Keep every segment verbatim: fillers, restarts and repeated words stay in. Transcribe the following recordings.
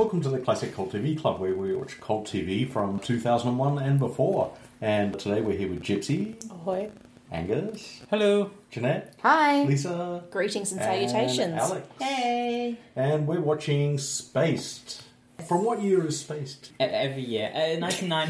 welcome to the Classic Cult T V Club, where we watch Cult T V from two thousand one and before. And today we're here with Gypsy. Ahoy. Angus. Hello. Jeanette. Hi. Lisa. Greetings and salutations. And Alex. Hey. And we're watching Spaced. From what year is Spaced? Every year. Uh, ninety-nine.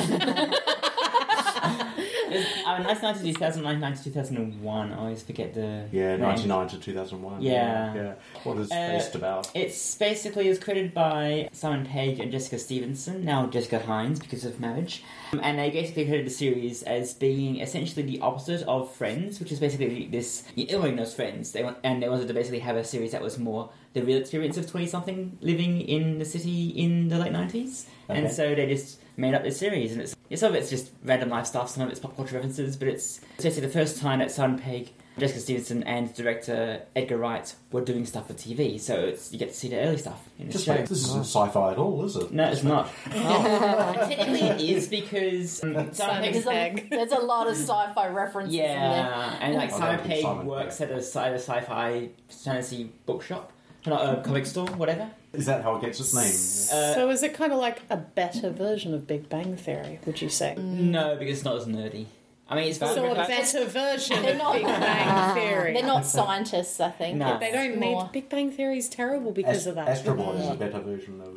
Uh, ninety-nine to two thousand, ninety-nine to two thousand one. I always forget the... Yeah, name. ninety-nine to two thousand one. Yeah. yeah. What is Uh, Spaced about? It's basically, it was created by Simon Pegg and Jessica Stevenson, now Jessica Hines because of marriage. Um, and they basically created the series as being essentially the opposite of Friends, which is basically this... Everyone knows Friends. They want, and they wanted to basically have a series that was more the real experience of twenty-something living in the city in the late nineties. Okay. And so they just made up this series, and it's, some of it's just random life stuff, some of it's pop culture references, but it's basically the first time that Simon Pegg, Jessica Stevenson, and director Edgar Wright were doing stuff for T V, so it's, you get to see the early stuff in the Just show. like, this isn't sci-fi at all, is it? No, it's not. Technically it is, because um, Simon There's Pegg... a, there's a lot of sci-fi references in there. Yeah, and like I Simon don't think Pegg Simon works Pegg. at a, sci- a sci-fi fantasy bookshop, not a comic store, whatever. Is that how it gets its name? Uh, So is it kind of like a better version of Big Bang Theory, would you say? No, because it's not as nerdy. I mean, it's valid. So a but- better version They're of not- Big Bang Theory. They're not scientists, I think. No. It's They don't more- need... Big Bang Theory is terrible because Ast- of that. Astro Boy is a better version of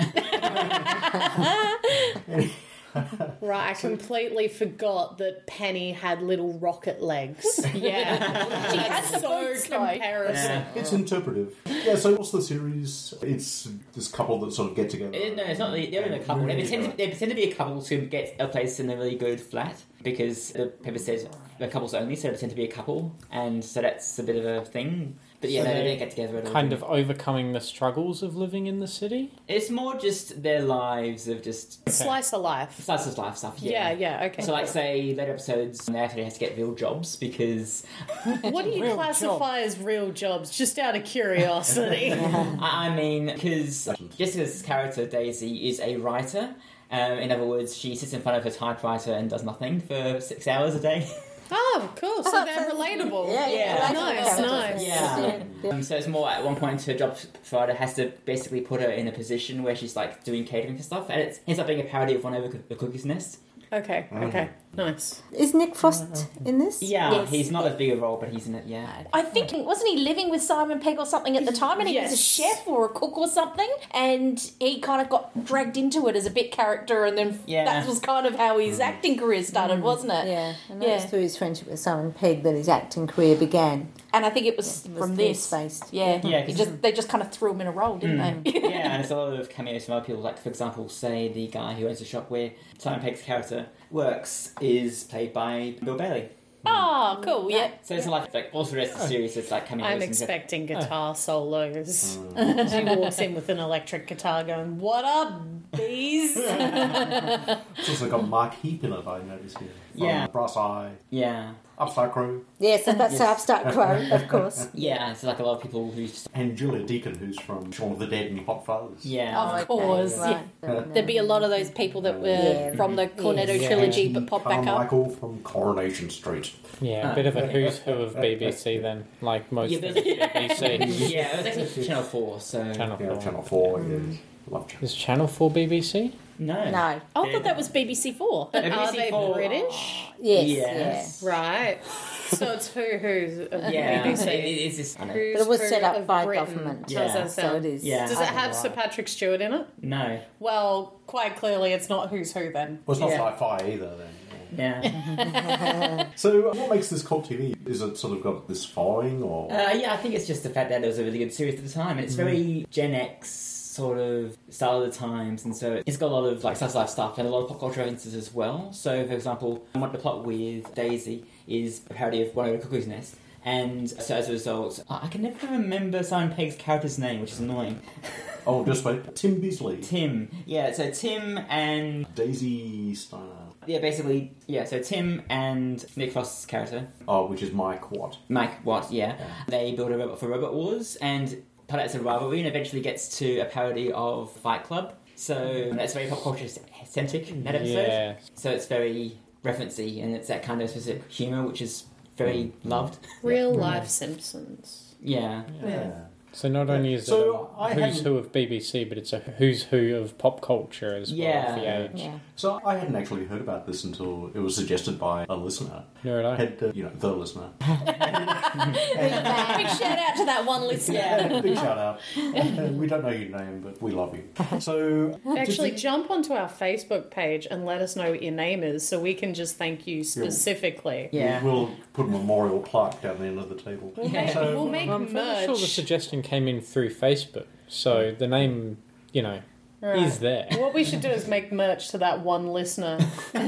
Right, I completely forgot that Penny had little rocket legs. Yeah. She had That's the so boots, though. comparison. Yeah. It's interpretive. Yeah, so what's the series? It's this couple that sort of get together. It- no, it's not. They're in a couple. They pretend, to, they pretend to be a couple to get a place in a really good flat because the paper says the couples only, so they pretend to be a couple, and so that's a bit of a thing. But yeah, So no, they they don't get together at all. Kind of overcoming the struggles of living in the city? It's more just their lives of just Slice of life. slice of life stuff. Yeah, Yeah. yeah, okay. So, like, say later episodes, they actually have to get real jobs because What do you Real classify as real jobs? Just out of curiosity. I I mean, because Jessica's character Daisy is a writer. Um, in other words, she sits in front of her typewriter and does nothing for six hours a day. Oh, cool. So they're relatable. Yeah, Yeah. yeah. Nice, nice. Yeah. Um, so it's more at one point her job provider has to basically put her in a position where she's like doing catering for stuff, and it ends up being a parody of One Over the Cuckoo's Nest. Okay, okay. Nice. Is Nick Frost in this? Yeah, Yes. he's not as big a role, but he's in it. Yeah. I think, wasn't he living with Simon Pegg or something at the time, and he was a Yes. chef or a cook or something, and he kind of got dragged into it as a bit character, and then Yeah. that was kind of how his acting career started, wasn't it? Yeah, and Yeah. that's through his friendship with Simon Pegg that his acting career began. And I think it was It was from through this. Spaced. Yeah, Yeah, He 'cause- just they just kind of threw him in a role, didn't they? Yeah, and there's a lot of cameos from other people. Like, for example, say the guy who owns the shop where Simon Pegg's character works is played by Bill Bailey. Oh, cool. Yeah. So it's like, like also the rest of the series, it's like cameos. I'm and expecting guitar solos. She walks in with an electric guitar going, "What up, bees?" It's also got Mark Heap in it, I noticed here. From Yeah. Brass Eye, Yeah, Upstart Crew, Yes, and that's Yes. Upstart Crow, of course. yeah. It's like a lot of people who just and Julia Deacon, who's from Shaun of the Dead and Hot Fuzz. yeah. Of course, right. There'd be a lot of those people that were Yeah. from the Cornetto Yes. trilogy, but pop back up. Carmichael from Coronation Street. Yeah, a bit of a who's who of B B C then, like most Yeah, of but- B B C. Yeah, it was actually Channel Four, so... Channel Yeah, four. Channel four, yes. Love Channel Is Channel four B B C? No. No. I thought that was B B C Four. But B B C are they four. British? Yes, Yes. Right. So it's who who's of Yeah, B B it, C. it, it's just... I know. Who's But it was who set up of by Britain. government. Yeah. How does that So sound? it is. Yeah. Does it have Sir Patrick Stewart in it? No. Well, quite clearly it's not Who's Who then. Well, it's not Yeah. sci-fi either, then. Yeah. Yeah. So, uh, what makes this cult T V? Is it sort of got this following, or Uh, yeah, I think it's just the fact that it was a really good series at the time, and it's very Gen X sort of style of the times, and so it's got a lot of like slice of life stuff and a lot of pop culture references as well. So, for example, what the plot with Daisy is a parody of One Over the Cuckoo's Nest, and so as a result, I I can never remember Simon Pegg's character's name, which is annoying. oh, just wait, Tim Beasley, Tim, yeah. So Tim and Daisy Steiner, yeah, basically, yeah. So Tim and Nick Frost's character, oh, which is Mike Watt. Mike Watt, yeah. Yeah. They build a robot for Robot Wars, and part of it's a rivalry, and eventually gets to a parody of Fight Club. So that's very pop culture centric in that episode. Yeah. So it's very referencey, and it's that kind of specific humour which is very loved. Real life Simpsons. Yeah. Yeah. So not only is So it I a who's hadn't- who of B B C, but it's a who's who of pop culture as well, Yeah. of the age. Yeah. So I hadn't actually heard about this until it was suggested by a listener. Nor did I. Had, uh, you know, the listener. Big shout out to that one listener. Yeah, big shout out. Uh, we don't know your name, but we love you. So Actually, did jump onto our Facebook page and let us know what your name is so we can just thank you specifically. you- Yeah. we'll put a memorial plaque down the end of the table. We'll make, So- we'll make I'm fairly merch. sure the suggestion came in through Facebook, so the name, you know, Right. is there. What we should do is make merch to that one listener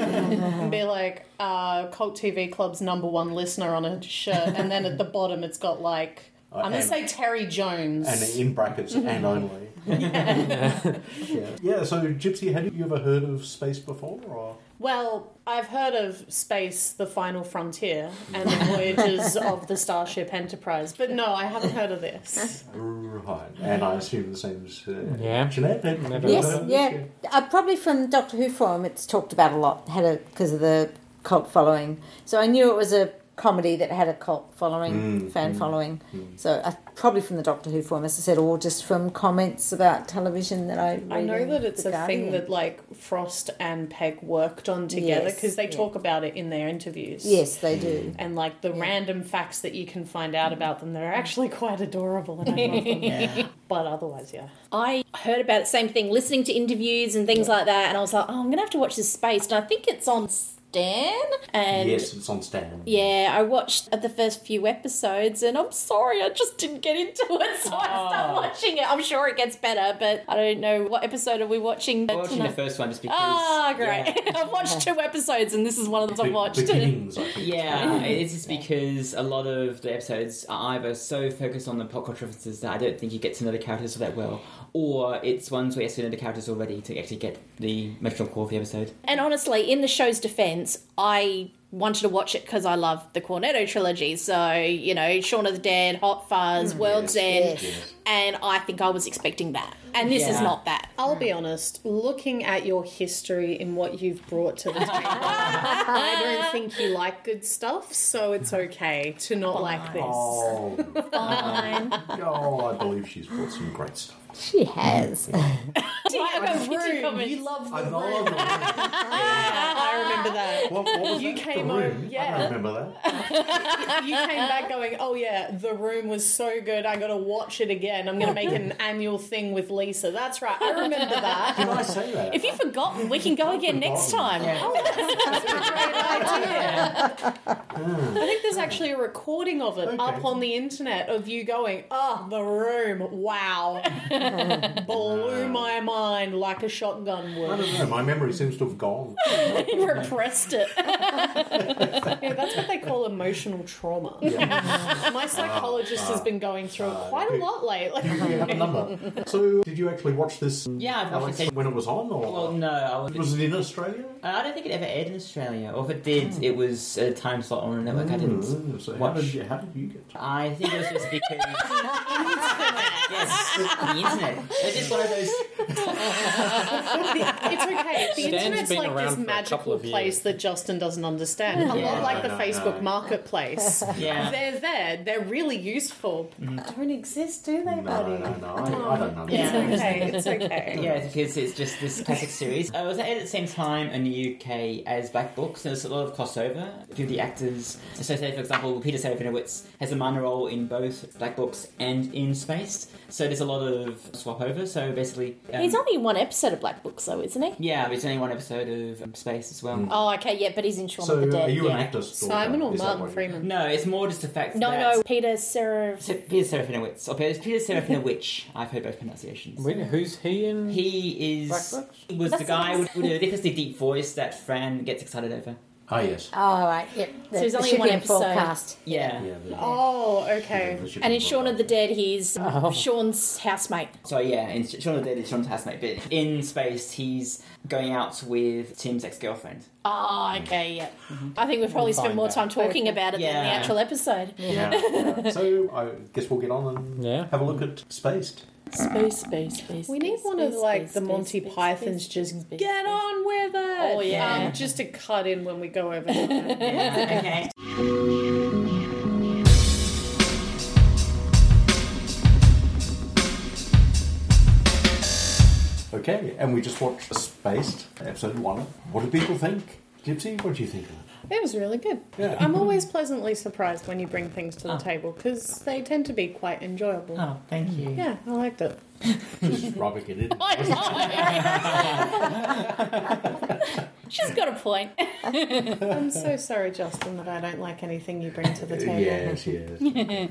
and be like, uh, Cult T V Club's number one listener on a shirt, and then at the bottom it's got like, Uh, I'm going to and- say Terry Jones. And in brackets, and only. yeah. yeah, so Gypsy, had you ever heard of Space before? Or? Well, I've heard of Space, the Final Frontier, and the voyages of the Starship Enterprise, but no, I haven't heard of this. Right, and I assume the same as uh, Yeah. Jeanette. Had you Never ever Yes, heard of this? yeah. Uh, probably from Doctor Who forum, it's talked about a lot. Had a because of the cult following. So I knew it was a comedy that had a cult following, Mm, fan mm, following. mm. So uh, probably from the Doctor Who forum, as I said, or just from comments about television that I. I read know in that it's The a thing Guardian. that like Frost and Peg worked on together Yes, because they yeah. talk about it in their interviews. Yes, they do. And like the Yeah. random facts that you can find out about them, they're actually quite adorable and I love them. But otherwise, yeah. I heard about the same thing, listening to interviews and things like that, and I was like, oh, I'm going to have to watch this Space. And I think it's on Stan. And Yes, it's on Stan. yeah, I watched the first few episodes, and I'm sorry, I just didn't get into it, so I stopped watching it. I'm sure it gets better, but I don't know what episode are we watching. I'm watching the tonight? first one just because. Ah, great. Yeah. I've watched two episodes, and this is one of them I've Be- watched. Beginnings, I think. Yeah, it's just because a lot of the episodes are either so focused on the pop culture references that I don't think you get to know the characters all that well, or it's ones where you have to know the characters already to actually get the emotional core of the episode. And honestly, in the show's defense, I wanted to watch it because I love the Cornetto trilogy. So, you know, Shaun of the Dead, Hot Fuzz, World's Yes, End, yes. and I think I was expecting that. And this is Yeah. not that. I'll be honest, looking at your history in what you've brought to the table, I don't think you like good stuff, so it's okay to not like this. Oh, Fine. oh, I believe she's brought some great stuff. She has. I've got fifty comments. You love the I room. love the room. I remember that. What, what was You that? came the on- room? yeah. I don't remember that. You came back going, oh yeah, the room was so good, I gotta watch it again. I'm gonna make an annual thing with Lisa. That's right, I remember Did that. I say that? If you've forgotten, we can go again next time. I think there's actually a recording of it Okay. up on the internet of you going, oh, the room, wow. Blew my mind like a shotgun I would. don't know. My memory seems to have gone. You repressed it. Yeah, that's what they call emotional trauma. My psychologist has been going through it quite a lot lately. We have a number. So, did you actually watch this? Yeah, I've watched Alex, it. when it was on, or Well, no, I was, was it in Australia? I don't think it ever aired in Australia, or if it did, it was a time slot on a network I didn't Mm, so how watch. did you, how did you get? To I think it was just because yes, the internet. It's just one of those. It's okay. The Stan's internet's been like around this for a couple magical of years. place that Justin doesn't understand. A Yeah. lot like the No, no, Facebook no. marketplace. Yeah. They're there. They're really useful. Don't exist, do they, no, buddy? no, no, I, I don't know. It's Yeah. okay. It's okay. Yeah, because it's just this classic series. Uh, it was aired at the same time in the U K as Black Books. There's a lot of crossover. A few of the actors. So, say for example, Peter Serafinowicz has a minor role in both Black Books and in Space. So there's a lot of swap over. So basically, um, He's only in one episode of Black Books, though, isn't he? yeah, there's only one episode of um, Space as well. Oh, okay, yeah, but he's in Shaun So, of the Dead. are you yeah. an actor? stalker? Simon or Is that Martin what you- Freeman? No, it's more just the fact No, that no, Peter Seraph. Se- Peter Serafinowicz or Peter, Peter Serafinowicz. I've heard both pronunciations. Wait, who's he in? He Black is Books? he was That's the guy the with, with a ridiculously deep voice that Fran gets excited over. Ah, yes. Oh, right. Yep. So he's The only in one shipping episode. forecast. Yeah. Yeah. the- Oh, okay. the shipping And in Shaun of the broadcast. Dead, he's Oh. Sean's housemate. So yeah, in Shaun of the Dead, it's Sean's housemate, but in Space, he's going out with Tim's ex-girlfriend. Oh, okay, yeah. I think we've probably We'll spent find more out. time talking about it than the Yeah. actual episode. Yeah. yeah. So, I guess we'll get on and Yeah. have a look at Spaced. Space, space, space. We need space, one of space, like space, the space, Monty space, Pythons space, just space, get space. on with it. Oh, yeah. Um, just to cut in when we go over. time. Yeah, okay. Okay, and we just watched Spaced, episode one. What do people think? Gypsy, what do you think of it? It was really good. Yeah. I'm always pleasantly surprised when you bring things to the Oh. table because they tend to be quite enjoyable. Oh, thank you. Yeah, I liked it. Just rubbing it in. She's got a point. I'm so sorry, Justin, that I don't like anything you bring to the table. Yes, yes.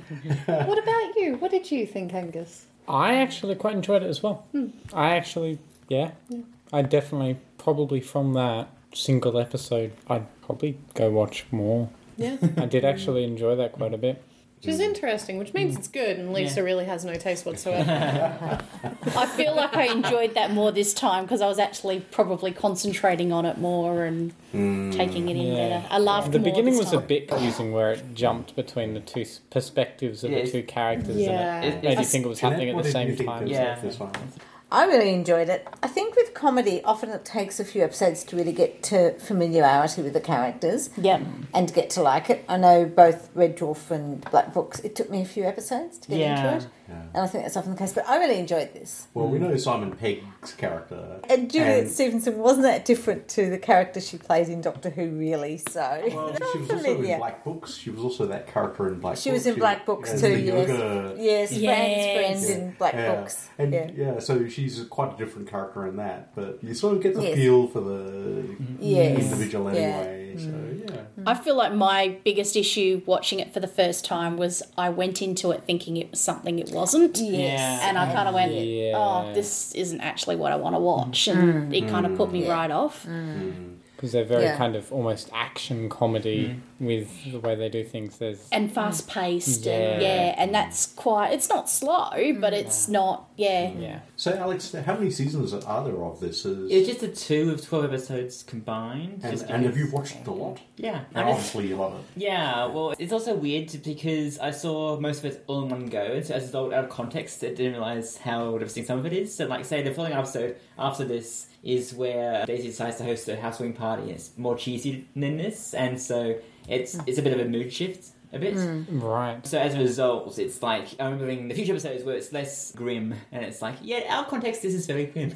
What about you? What did you think, Angus? I actually quite enjoyed it as well. I actually, yeah, I definitely, probably from that single episode, I'd probably go watch more. Yeah. I did actually enjoy that quite a bit. Which is interesting, which means it's good, and Lisa Yeah. really has no taste whatsoever. I feel like I enjoyed that more this time because I was actually probably concentrating on it more and taking it in Yeah. better. I laughed The more beginning this was a time. bit confusing where it jumped between the two s- perspectives of Yes. the two characters Yeah. and it It- made you it's- think it was Jeanette, happening at what the did you same think time. of Yeah. this one? I really enjoyed it. I think with comedy, often it takes a few episodes to really get to familiarity with the characters Yep. and to get to like it. I know both Red Dwarf and Black Books, it took me a few episodes to get Yeah. into it. Yeah. And I think that's often the case, but I really enjoyed this. Well, we know Simon Pegg's character. And Juliet And- Stevenson wasn't that different to the character she plays in Doctor Who, really, so... Well, It's she was not also in familiar. Black Books. She was also that character in Black She Books. was in Black Books as too, the yes. yoga- Yes, Fran's Yes. friend in Black Yeah. Books. And yeah. yeah. so she's quite a different character in that, but you sort of get the Yes. feel for the Yes. individual Yeah. anyway. So yeah, I feel like my biggest issue watching it for the first time was I went into it thinking it was something it wasn't. Yes. Yeah. And I kind of went, Yeah. oh, this isn't actually what I want to watch. And it kind of put me Yeah. right off. Because they're very Yeah. kind of almost action comedy with the way they do things. There's And fast paced. Yeah. And yeah. And that's quite, it's not slow, but it's not, yeah. yeah. So Alex, how many seasons are there of this? Is, It was just the two of twelve episodes combined. and, just and have you because- watched it a lot? Yeah. And And it's- obviously you love it. Yeah, well, it's also weird because I saw most of it all in one go, and so as a result, out of context, I didn't realise how interesting some of it is. So, like, say, the following episode after this is where Daisy decides to host a housewarming party, and it's more cheesy than this, and so it's it's a bit of a mood shift, a bit. Right. So as a result, it's like, I'm remembering the future episodes where it's less grim, and it's like, yeah, our context, this is very grim.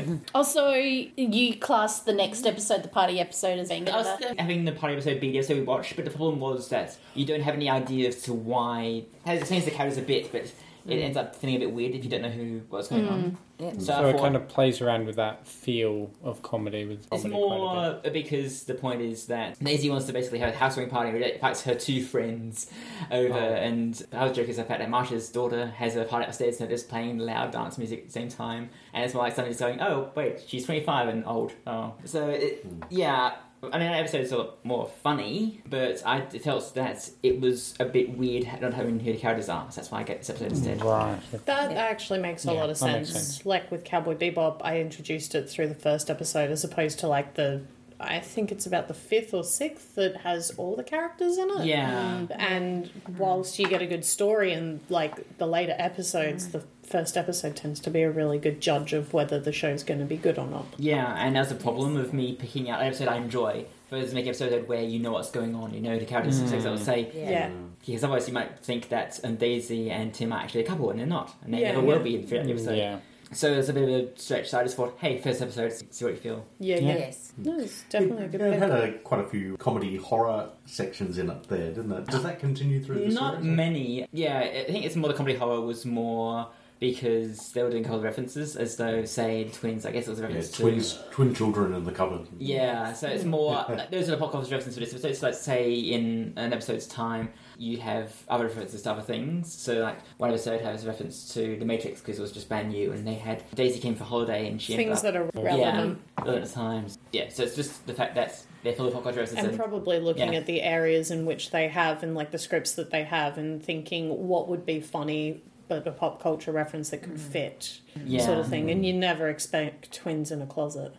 Also, you class the next episode, the party episode, as being I was another. having the party episode be the episode we watched, but the problem was that you don't have any idea as to why. It explains the characters a bit, but it ends up feeling a bit weird if you don't know who what's going on. Yeah. So, So I it thought kind of plays around with that feel of comedy with it's comedy quite a more because the point is that Daisy wants to basically have a housewarming party where it invites her two friends over, Oh. and the other joke is the fact that Marsha's daughter has a party upstairs and they're just playing loud dance music at the same time, and it's more like somebody's going, oh wait, she's twenty-five and old. Oh, so it, yeah. I mean, that episode's a lot more funny, but I felt that it was a bit weird not having who the characters are, so that's why I get this episode instead. bit. Right. That Yeah. actually makes a Yeah, lot of that sense. makes sense. Like with Cowboy Bebop, I introduced it through the first episode as opposed to like the, I think it's about the fifth or sixth that has all the characters in it. Yeah. And whilst you get a good story in like the later episodes, the first episode tends to be a really good judge of whether the show's going to be good or not. Yeah, and that's the problem of me picking out an episode I enjoy versus making an episode where you know what's going on, you know the characters, mm. so I'll say, Yeah. Yeah. because otherwise you might think that um, Daisy and Tim are actually a couple, and they're not, and they Yeah, never yeah. will be in the episode. Yeah. So it's a bit of a stretch, so I just thought, hey, first episode, see what you feel. Yeah, Yeah. yeah. Yes. No, it's definitely a good Yeah, it pick. had a, quite a few comedy horror sections in it there, didn't it? Does that continue through the Not series? many. Yeah, I think it's more the comedy horror was more because they were doing couple references, as though, say, the twins, I guess it was a Yeah, reference to... twins, twin children in the cupboard. Yeah, so it's more... those are the pop culture references for this episode. So let's say in an episode's time, you have other references to other things. So, like, one episode has a reference to The Matrix because it was just brand new, and they had... Daisy came for holiday, and she Things ended that up... are relevant. Yeah, relevant times. Yeah, so it's just the fact that they're full of pop culture references. And probably looking yeah. at the areas in which they have and like the scripts that they have and thinking what would be funny but a pop culture reference that could fit yeah. sort of thing. And you never expect twins in a closet.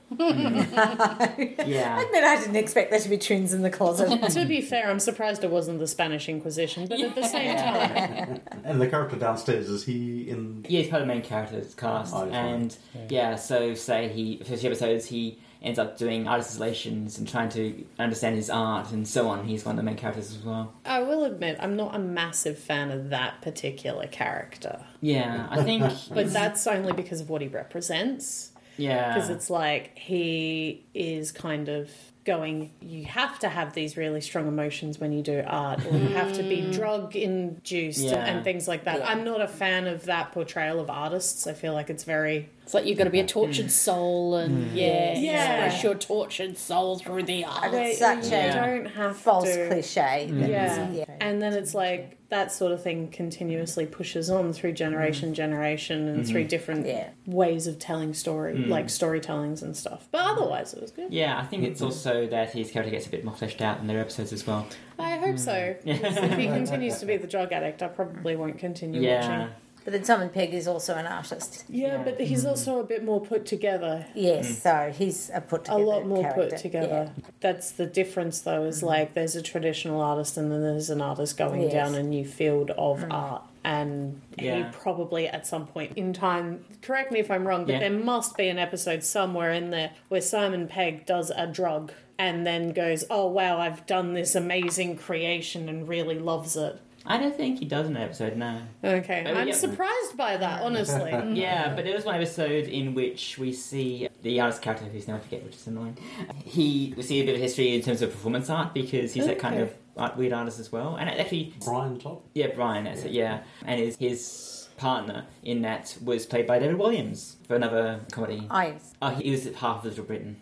Yeah. I admit I didn't expect there to be twins in the closet. To be fair, I'm surprised it wasn't the Spanish Inquisition, but at the same time, And the character downstairs, is he in... Yeah, he's part of the main character's cast, Oh, he's and yeah. so say he for few episodes he ends up doing art installations and trying to understand his art and so on. He's one of the main characters as well. I will admit I'm not a massive fan of that particular character. Yeah, I think, But that's only because of what he represents. Yeah. Because it's like he is kind of going, you have to have these really strong emotions when you do art, or you have to be drug induced Yeah. and, and things like that. Yeah. I'm not a fan of that portrayal of artists. I feel like it's very... It's like you've got to be a tortured soul and yeah, Yeah. express your tortured soul through the art. It's They- such you a don't have false to. cliche. that Yeah. is- yeah. And then it's like that sort of thing continuously pushes on through generation, generation, and through different Yeah. ways of telling story, like storytellings and stuff. But otherwise, it was good. Yeah, I think it's also that his character gets a bit more fleshed out in their episodes as well. I hope so. 'Cause if he continues to be the drug addict, I probably won't continue Yeah. watching. But then Simon Pegg is also an artist. Yeah, Yeah. but he's also a bit more put together. Yes, so he's a put A together lot more character. put together. That's the difference, though, is like there's a traditional artist and then there's an artist going Yes. down a new field of art. And he Yeah. probably at some point in time, correct me if I'm wrong, but Yeah. there must be an episode somewhere in there where Simon Pegg does a drug and then goes, oh wow, I've done this amazing creation and really loves it. I don't think he does in an episode, no. Okay, Oh, I'm yeah. surprised by that, honestly. Yeah, but there was one episode in which we see the artist character, whose name I forget, which is annoying. He, we see a bit of history in terms of performance art because he's that kind Okay. of art, weird artist as well. And actually, Brian Top. yeah, Brian, that's it, yeah. And his, his partner in that was played by David Williams for another comedy. Oh, yes. Oh, he was half of Little Britain.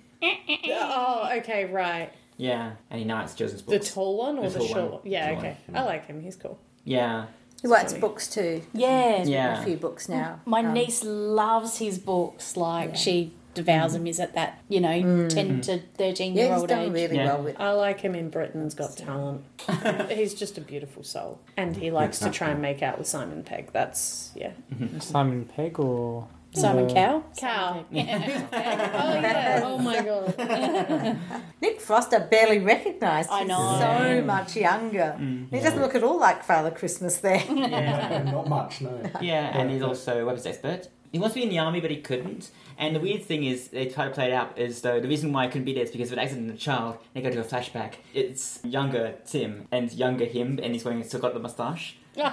Oh, okay, right. Yeah, and he narrates children's The books. tall one or The the, tall short one. one? Yeah, Tall okay. one. I like him. He's cool. Yeah. He writes Funny. books too. Yeah. Yeah. A few books now. My Um, niece loves his books. Like Yeah. she devours them. He's at that, you know, ten to thirteen Yeah, year he's old done age. really Yeah. well with I like him in Britain's Got Talent. He's just a beautiful soul. And he likes to try and make out with Simon Pegg. That's, yeah. Simon Pegg or Simon the- Cowell. Cow. Yeah. Oh, yeah. Oh, my God. Nick Frost. I barely recognised. I He's know. so much younger. He doesn't look at all like Father Christmas there. Yeah. Not much, no. Yeah, and he's also a weapons expert. He wants to be in the army, but he couldn't. And the weird thing is, they try to play it out as though the reason why he couldn't be there is because of an accident in a child. They go to a flashback. It's younger Tim and younger him, and he's wearing still got the moustache.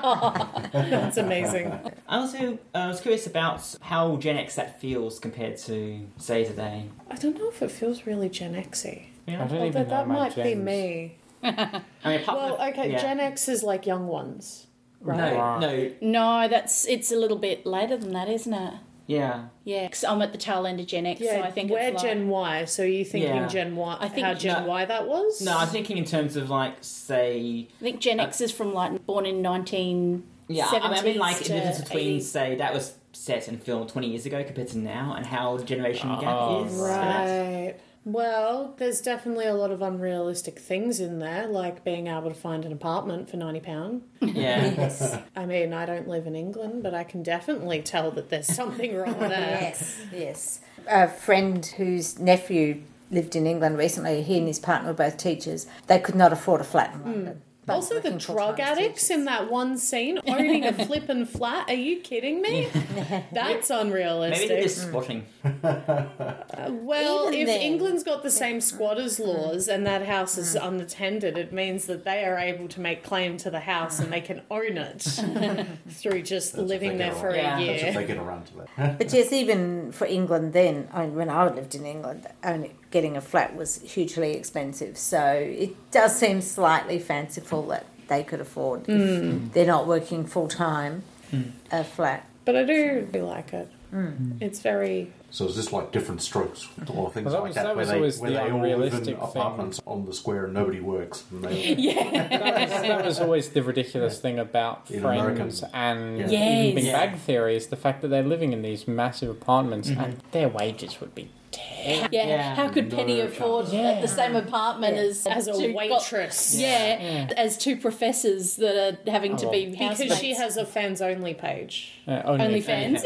That's amazing. I also uh, was curious about how Gen X that feels compared to, say, today. I don't know if it feels really Gen X-y. I Yeah. don't Although even know that my might be gens. me. I mean, apart Well, from, okay, yeah. Gen X is like young ones. Right. No, Right. no, No, that's it's a little bit later than that, isn't it? yeah. Yeah, 'cause I'm at the tail end of Gen X, Yeah, so I think we're it's like, Gen Y, so you thinking Yeah. Gen Y, I think- how Gen No. Y that was? No, I'm thinking in terms of, like, say... I think Gen X is from like born in nineteen Yeah, I mean, I mean, seventies like, the to difference between, eighties. say, that was set and filmed twenty years ago compared to now, and how the generation gap Oh, is. for that. Right. Well, there's definitely a lot of unrealistic things in there, like being able to find an apartment for ninety pounds. Yeah. Yes. I mean, I don't live in England, but I can definitely tell that there's something wrong there. Yes, yes. A friend whose nephew lived in England recently, he and his partner were both teachers. They could not afford a flat in London. Both Also, the working drug full-time addicts teachers. in that one scene owning a flippin' flat. Are you kidding me? That's Maybe unrealistic. they're just squatting. Well, Even if then- England's got the same squatters' laws and that house is unattended, it means that they are able to make claim to the house and they can own it through just That's if living they there get for around. a Yeah. That's if year. they get around to that. But yes, even for England then, I mean, when I lived in England, only getting a flat was hugely expensive. So it does seem slightly fanciful that they could afford, if they're not working full time, a flat. But I do like it. It's very. So is this like different strokes or things Well, that like was- that, that where was they, always where the they all live in unrealistic thing. apartments on the square and nobody works? And they, That was, that was always the ridiculous thing about In Friends American- and Yeah. Yes. even Big Yeah. Bang Theory is the fact that they're living in these massive apartments Mm-hmm. and their wages would be terrible. Yeah. Yeah. How could No Penny chance. afford Yeah. the same apartment Yeah. as As a two got- waitress. yeah, as two professors that are having to Oh, be Because housemates. she has a fans only page. Uh, only OnlyFans.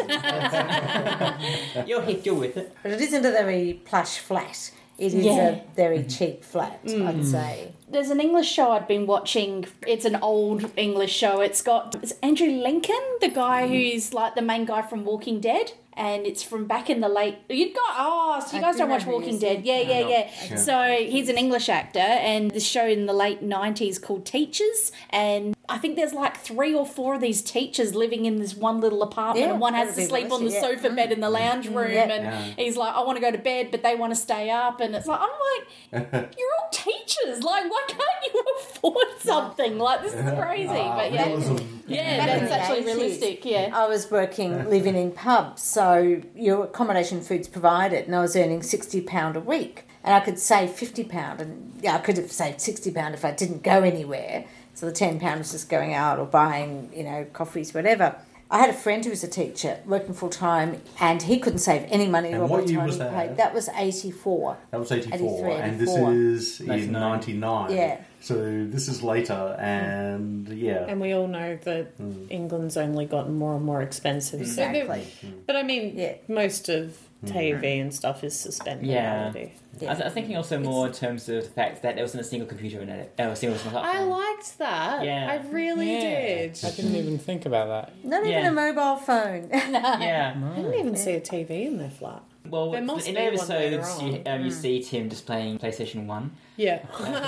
You're hit, you're with it. But it isn't a very plush flat. It is Yeah. a very cheap flat, I'd say. There's an English show I'd been watching. It's an old English show. It's got it's Andrew Lincoln, the guy who's like the main guy from Walking Dead. and it's from back in the late. You got oh, so you I guys do don't know watch who Walking he is, Dead? Yeah, yeah. yeah, yeah. Yeah. So he's an English actor, and the show in the late nineties called Teachers, and I think there's like three or four of these teachers living in this one little apartment, Yeah, and one has that'd to be sleep on the delicious, yeah. sofa bed in the lounge room, yeah. and Yeah. he's like, I want to go to bed, but they want to stay up, and it's like, I'm like, you're all teachers, like, why can't you afford something? Like, this is crazy, Ah, but yeah. realism. Yeah, Back in that's the actually eighties, realistic, yeah. I was working, living in pubs, so your accommodation food's provided, and I was earning sixty pounds a week. And I could save fifty pounds, and yeah, I could have saved sixty pounds if I didn't go anywhere. So the ten pounds was just going out or buying, you know, coffees, whatever. I had a friend who was a teacher working full time, and he couldn't save any money. And all what the year time was he that? paid. That was eighty-four. That was eighty-four, eighty-three, and this eighty-four. is in ninety-nine. ninety-nine. Yeah. So this is later, and yeah. And we all know that England's only gotten more and more expensive. So there- Exactly. but I mean, Yeah. most of T V and stuff is suspended Yeah. reality. I was, I was thinking also more in terms of the fact that there wasn't a single computer in it. Uh, a single platform. I liked that. Yeah. I really Yeah. did. I didn't even think about that. Not even Yeah. a mobile phone. Yeah. I didn't even see a T V in their flat. Well, There must in be one episodes, later you, on. um, you see Tim just playing PlayStation One. Yeah.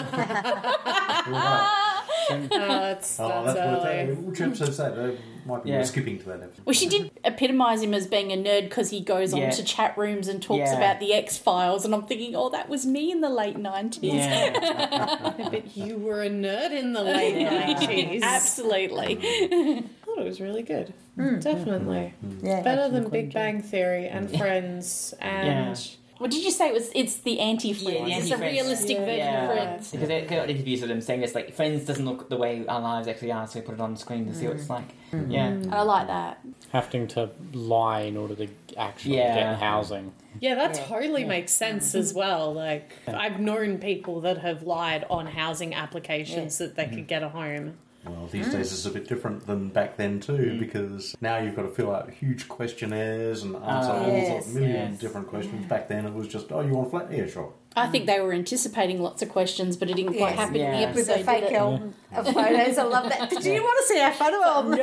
Right. Uh, that's Oh, that's that's what early. that, which episode's that? That might be Yeah. we're skipping to that episode. Well, she did epitomise him as being a nerd because he goes Yeah. on to chat rooms and talks Yeah. about the X Files, and I'm thinking, oh, that was me in the late nineties. Yeah. But you were a nerd in the late nineties. Absolutely. I thought it was really good. Definitely. Yeah. Better than Big Bang Theory and Friends and What did you say? It was it's the anti-Friends. Yeah, the it's a anti-Friends. realistic Yeah. version Yeah. of Friends. Because they got interviews with them saying this, like, Friends doesn't look the way our lives actually are, so we put it on screen to see what it's like. Yeah. And I like that. Having to lie in order to actually Yeah. get housing. yeah, that Yeah. totally makes sense as well. Like I've known people that have lied on housing applications that they could get a home. Well, these days it's a bit different than back then too, because now you've got to fill out huge questionnaires and answer Uh, all yes, a million yes. different questions. Back then it was just, oh, you want a flat? Yeah, sure. I think they were anticipating lots of questions, but it didn't quite Yes. happen in the Yeah. With episode. the fake did it? album of photos. I love that. Did you want to see our photo album?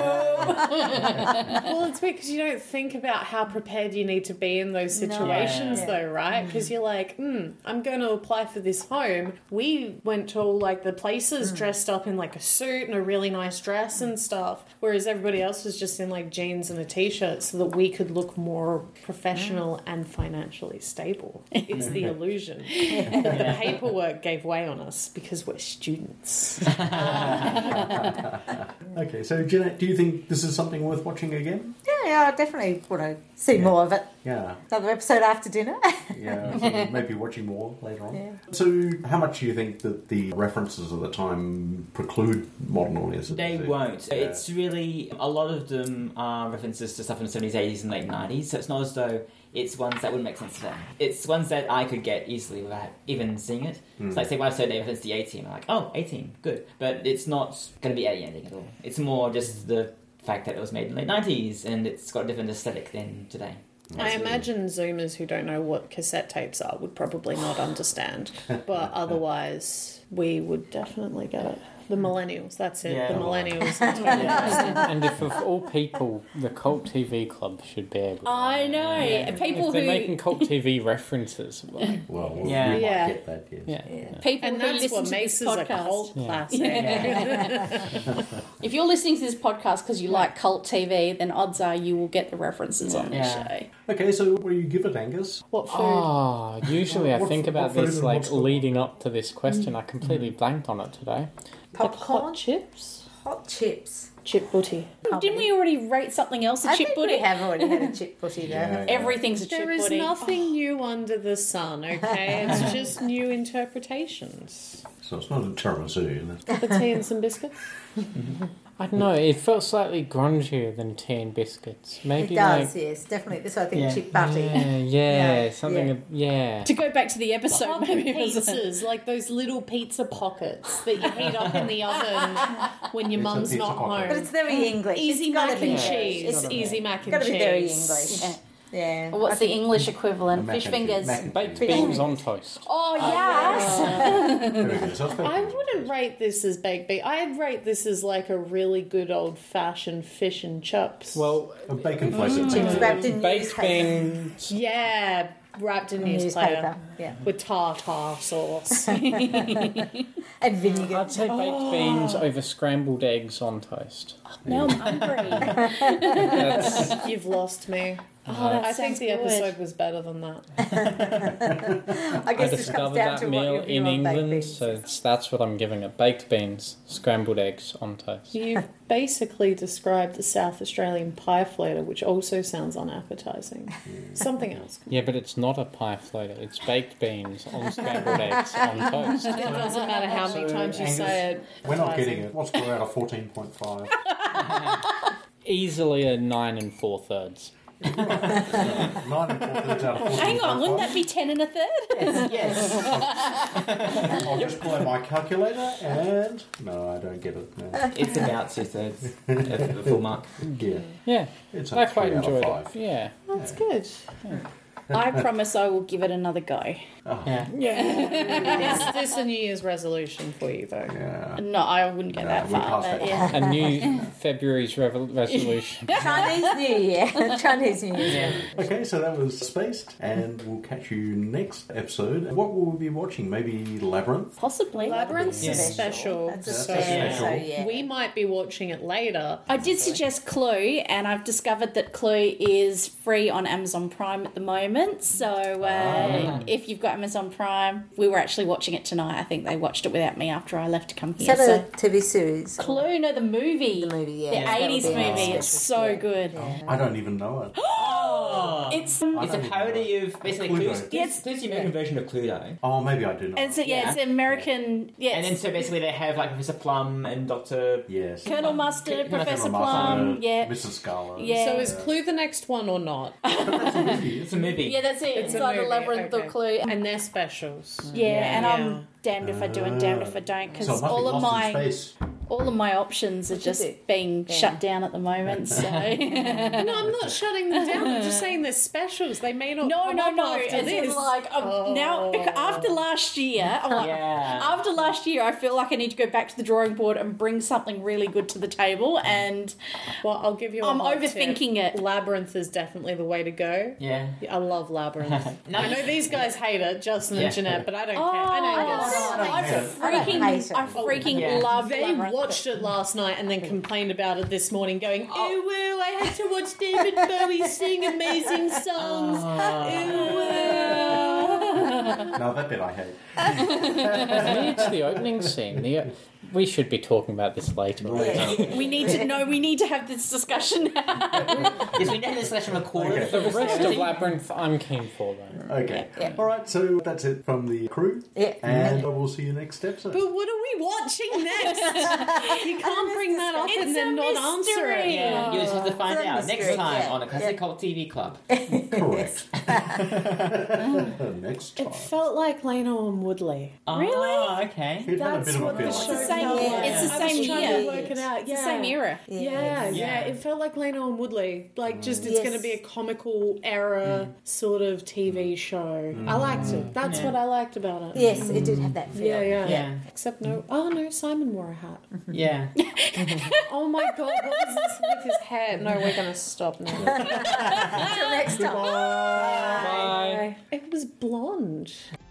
Well, it's weird because you don't think about how prepared you need to be in those situations, Yeah. though, right? Because you're like, hmm, I'm going to apply for this home. We went to all like the places dressed up in like a suit and a really nice dress and stuff, whereas everybody else was just in like jeans and a t-shirt, so that we could look more professional and financially stable. It's the illusion that the paperwork gave way on us because we're students. Okay, so Jeanette, do you think this is something worth watching again? Yeah, yeah, I definitely want to see more of it. Yeah, Another episode after dinner. yeah, so maybe watching more later on. Yeah. So, how much do you think that the references of the time preclude modern audiences? They won't. Yeah. It's really, a lot of them are references to stuff in the seventies, eighties, and late nineties, so it's not as though it's ones that wouldn't make sense today. It's ones that I could get easily without even seeing it. It's like, say, when I said they reference the A-Team, I'm like, oh, A-Team, good. But it's not going to be anything at all. It's more just the fact that it was made in the late nineties, and it's got a different aesthetic than today. I imagine Zoomers who don't know what cassette tapes are would probably not understand, but otherwise we would definitely get it. The millennials, that's it. Yeah. The millennials. are totally understand. And if of all people, the Cult T V Club should be able to. I know. Yeah. People If they're who making Cult T V references, like, Well, we Yeah. might Yeah. get that, yes. yeah. Yeah. people And who that's listen what to makes this us a podcast. cult Yeah. classic. If you're listening to this podcast because you like cult T V, then odds are you will get the references on the Yeah. show. Okay, so what do you give it, Angus? What food? Oh, usually I What- think what about food this and like what's the- leading up to this question. I completely blanked on it today. Like Popcorn, hot chips? hot chips. Chip booty. Didn't we already rate something else a I chip think booty? we have already had a chip booty though. Yeah. haven't we? Everything's a chip There is booty. nothing new under the sun, okay? It's just new interpretations. So it's not a tiramisu. That's Cup of tea and some biscuits? I don't know. It felt slightly grungier than tea and biscuits. It Maybe does, like yes, definitely. This I think Yeah. chip butty. yeah, yeah, Yeah, something. yeah. Yeah. To go back to the episode, Pocket maybe it was a- pizzas, like those little pizza pockets that you heat up in the oven when your It's a mum's pizza not pocket. home. But it's very English. Easy It's gotta mac be and very- cheese. It's Easy mac it's and gotta cheese. be very English. Yeah. Yeah. What's I the think- English equivalent? Mac Fish and cheese. fingers. Mac and Baked cheese. beans on toast. Oh, yes! There we go. So it's baked I beans. wouldn't rate this as baked beans. I'd rate this as like a really good old fashioned fish and chips. Well, A bacon flavoured It's baked wrapped in baked newspaper. beans. yeah, wrapped in newspaper, Newspaper, yeah. with tartar sauce. And vinegar. I'd say baked beans over scrambled eggs on toast. Now I'm hungry. That's, You've lost me. Oh, that I think sounds the good. episode was better than that. I I guess this comes discovered down that to what meal your view in on baked England, beans so is. it's, that's what I'm giving it. Baked beans, scrambled eggs on toast. You've basically described the South Australian pie floater, which also sounds unappetizing. Something else. Yeah, but it's not a pie floater. It's baked beans on scrambled eggs on toast. It doesn't matter how many So, times you Angus, say it. We're not appetizing. getting it. What's score out of fourteen point five? Easily a nine and four thirds. Nine and four thirds out of fourteen. Hang on, wouldn't that be ten and a third? Yes. I'll just pull out my calculator and no, I don't get it. No. It's about two thirds of the full mark. Yeah, Yeah, it's I a quite three out of enjoyed five. it. Yeah. That's good. I promise I will give it another go. Yeah. Is this a New Year's resolution for you, though? Yeah. No, I wouldn't go No, that we far, passed but that. yeah. A new February's revel- resolution. Chinese New Year. Chinese New Year. Yeah. Okay, so that was Spaced, and we'll catch you next episode. What will we be watching? Maybe Labyrinth? Possibly. Labyrinth's Yeah. a special. That's a That's a so special. special. So, yeah. we might be watching it later. I did suggest Clue, and I've discovered that Clue is free on Amazon Prime at the moment. So uh, Ah. if you've got Amazon Prime, we were actually watching it tonight. I think they watched it without me after I left to come Is here. that So a T V series? Clue, no, the movie. The movie, yeah. The That would eighties be a movie. nice It's special, so yeah. good. I don't even know it. Oh. It's I It's a don't even parody know. of basically Cluedo. Cluedo. Yes. Clue's the American version of Cluedo. Oh, maybe I do know. it's a, yeah, Yeah. it's American. Yeah, And then so basically they have like Professor Plum and Doctor Yes. Colonel Mustard, Colonel Professor General Plum. Mustard, Yeah, Missus Scarlet. Yeah. So is Clue the next one or not? It's a movie. yeah, that's it. It's a Inside the movie, Labyrinth okay. of Clue. And they're specials. Yeah, and Yeah. I'm damned if I do and damned if I don't, because So it must all be of lost my in space. all of my options are What you just do? being Yeah. shut down at the moment. So No, I'm not shutting them down. I'm just saying they're specials. They may not. no, come no, up no. After As in, this. like um, Oh. now, because after last year, I'm like, Yeah. after last year, I feel like I need to go back to the drawing board and bring something really good to the table. And Well, I'll give you. A I'm hot overthinking tip. it. Labyrinth is definitely the way to go. Yeah. I love Labyrinth. No, I know just- these guys hate it, Justin Yeah. and Jeanette, but I don't oh, care. I know I, this. I don't I hate it. I don't hate freaking, it. I freaking Yeah. love They Labyrinth. watched it last night and then complained about it this morning, going, "Ew, woo, I had to watch David Bowie sing amazing songs. Ew, woo." No, that bit I hate. For me, it's the opening scene. The, we should be talking about this later. We need to know. We need to have this discussion now. Yes, we know this session recorded. Okay. The rest of Labyrinth, I'm keen for, though. Okay. Yeah. All right, so that's it from the crew. Yeah. And I will see you next episode. But what are we watching next? You can't bring that up It's and then a not answer it. mystery. Yeah, you just have to find It's a out next mystery, time yeah. on a Classic Yeah. Cult T V Club. Correct. Next time. It felt like Leno and Woodley. Oh, okay. It had a That's bit of a what the feel show like the that. same- felt yeah. like. It's the I same was trying year. to work it out. It's Yeah. the same era. Yeah, yeah, Yeah. It felt like Leno and Woodley. Like, just it's Yes. going to be a comical era sort of T V show. I liked it. That's Yeah. what I liked about it. Yes, it did have that feel. Yeah, yeah, Yeah. Except no. Oh no, Simon wore a hat. Yeah. Oh my god, what was this with his hair? No, we're gonna stop now. Until next time. Bye. It was blonde.